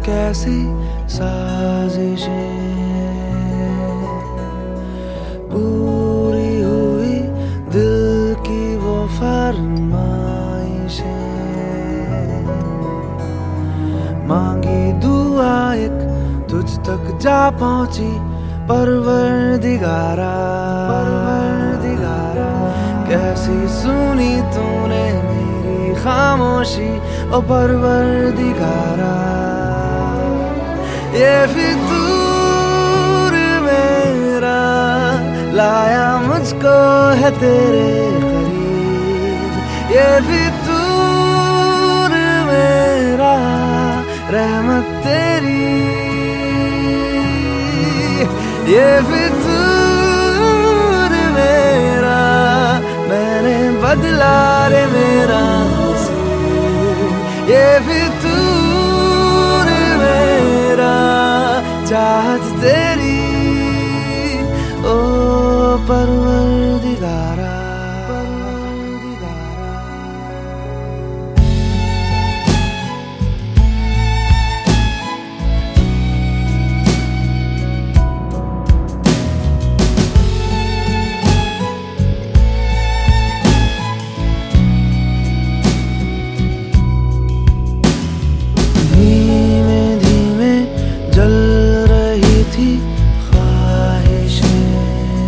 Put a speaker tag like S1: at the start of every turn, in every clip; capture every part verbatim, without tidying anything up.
S1: कैसी साजिशें पूरी हुई दिल की वो फरमाइशें, मांगी दुआ एक तुझ तक जा पहुंची परवरदिगारा, परवरदिगारा। कैसी सुनी तूने मेरी खामोशी ओ परवरदिगारा। ये फितूर मेरा लाया मुझको है तेरे करीब, ये फितूर मेरा रहमत तेरी, ये फितूर मेरा मैंने बदला रे मेरा नसीब, ये फितूर मेरा चाहत तेरी ओ परवरदिगारा, परवरदिगारा। धीमे धीमे जल रही थी ख्वाहिशें,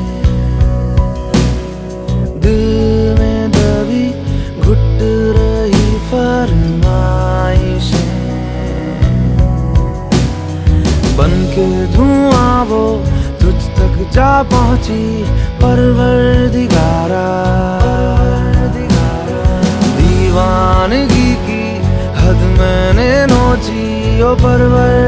S1: दिल में दबी घुट रही फरमाइशें, बनके धुआं वो तुझ तक जा पहुंची परवरदिगारा, दीवानगी की हद मैंने नोची ओ परवर